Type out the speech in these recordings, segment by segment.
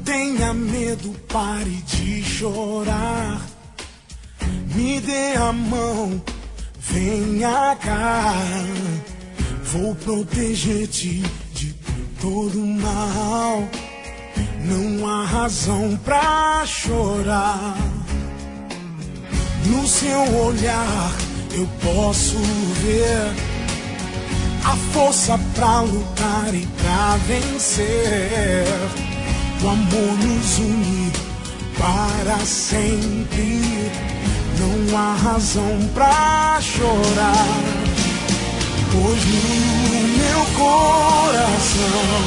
tenha medo, pare de chorar. Me dê a mão, venha cá. Vou proteger-te de todo mal. Não há razão pra chorar. No seu olhar eu posso ver a força pra lutar e pra vencer. O amor nos une para sempre. Não há razão pra chorar, pois no meu coração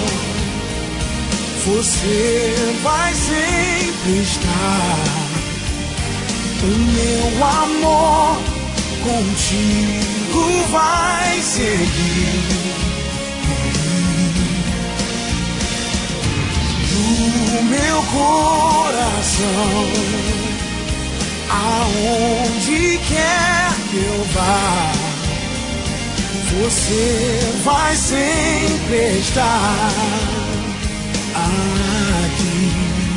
você vai sempre estar. O meu amor contigo vai seguir. No meu coração, aonde quer que eu vá, você vai sempre estar aqui.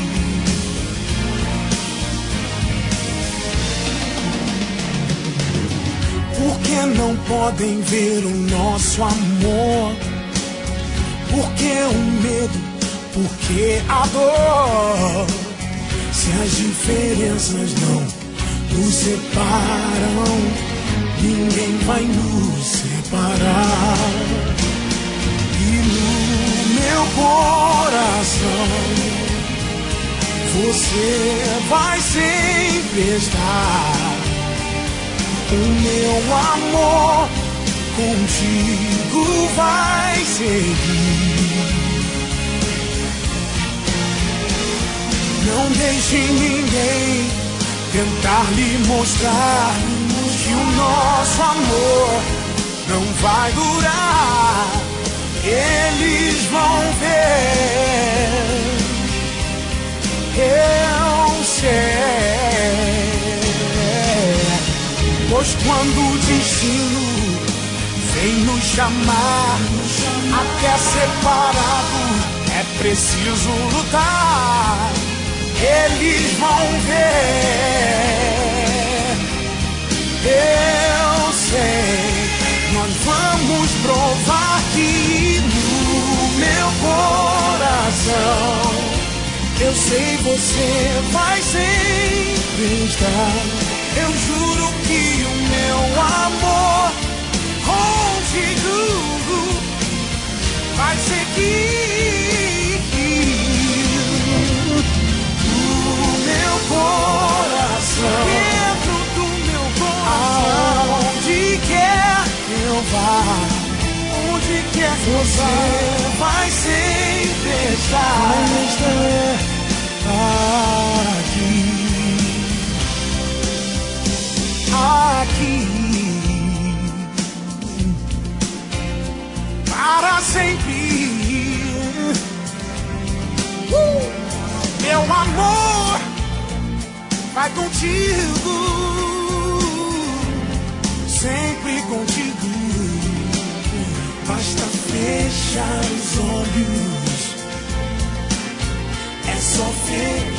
Por que não podem ver o nosso amor? Por que o medo? Por que a dor? Se as diferenças não nos separam, ninguém vai nos separar. E no meu coração você vai sempre estar. O meu amor contigo vai seguir. Não deixe ninguém tentar lhe mostrar que o nosso amor não vai durar. Eles vão ver, eu sei. Pois quando o destino vem nos chamar, até separados é preciso lutar. Eles vão ver, eu sei. Nós vamos provar que no meu coração, eu sei você vai sempre estar. Eu juro que o meu amor contigo vai seguir. Coração, dentro do meu coração, aonde quer que eu vá, onde quer que você vai sempre estar. Aqui, para sempre. Meu amor vai contigo, sempre contigo. Basta fechar os olhos, é só ver.